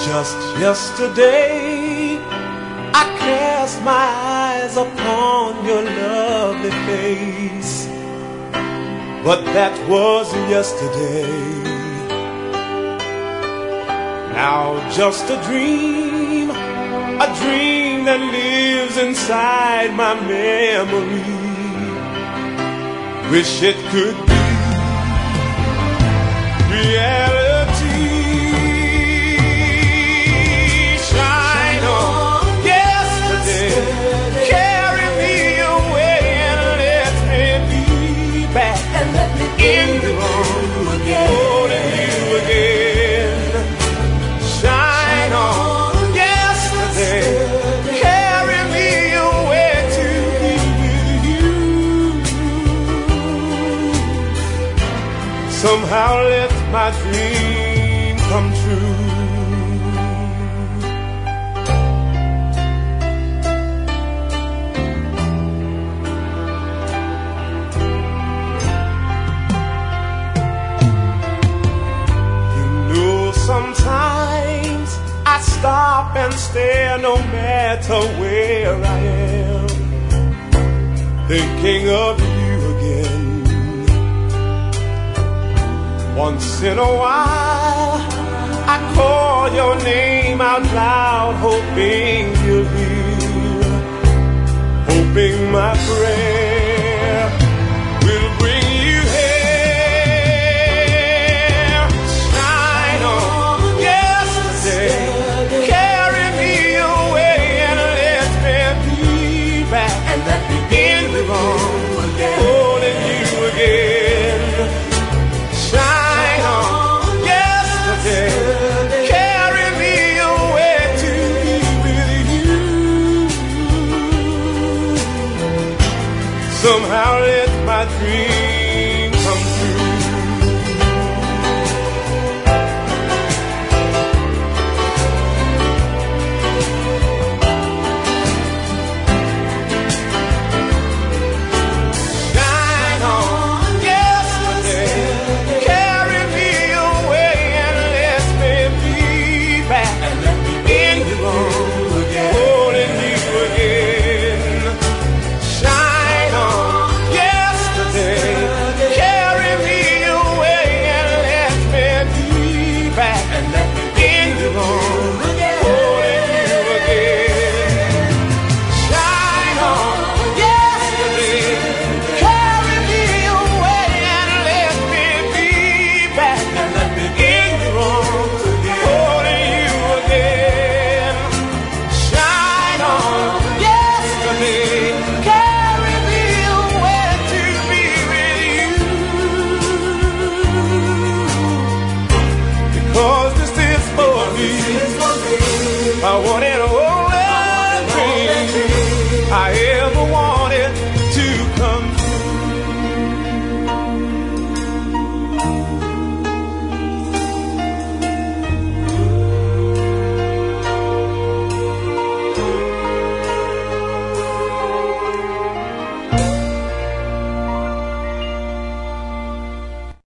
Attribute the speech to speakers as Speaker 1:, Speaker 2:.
Speaker 1: Just yesterday, I cast my eyes upon your lovely face, but that was yesterday. Now just a dream that lives inside my memory. Wish it could be reality. Shine on yesterday, carry me away and let me be back in the room again, holding you again. Shine on yesterday, carry me away to be with you. Somehow let my dream come true. You know, sometimes I stop and stare no matter where I am, thinking of you again. Once in a while, I call your name out loud, hoping you'll hear, hoping my prayer will bring you here. Shine on yesterday, carry me away and let me be back in the room again, holding you again. Shine on yesterday, carry me away to be with you. Somehow let my dream